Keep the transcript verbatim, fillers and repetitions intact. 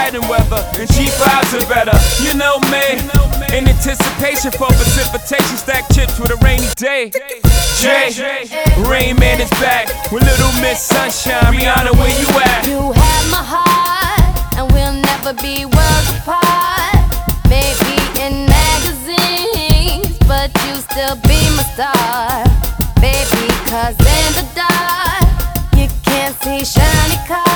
riding weather, and cheap vibes are better. You know me, in anticipation for precipitation, stack chips with a rainy day. Jay, Rain Man is back with Little Miss Sunshine. Rihanna, where you at? You have my heart, and we'll never be worlds apart. Maybe in magazines, but you still be my star, baby. Cause in the dark, you can't see shiny cars.